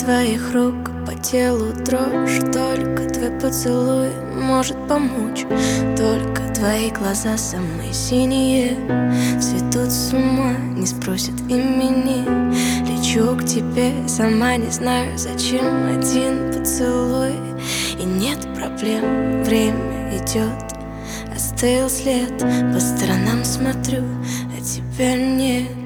твоих рук по телу дрожь. Только твой поцелуй может помочь. Только твои глаза со мной синие, цветут с ума, не спросят имени. Лечу к тебе, сама не знаю зачем. Один поцелуй и нет проблем. Время идет, остыл след. По сторонам смотрю, а тебя нет.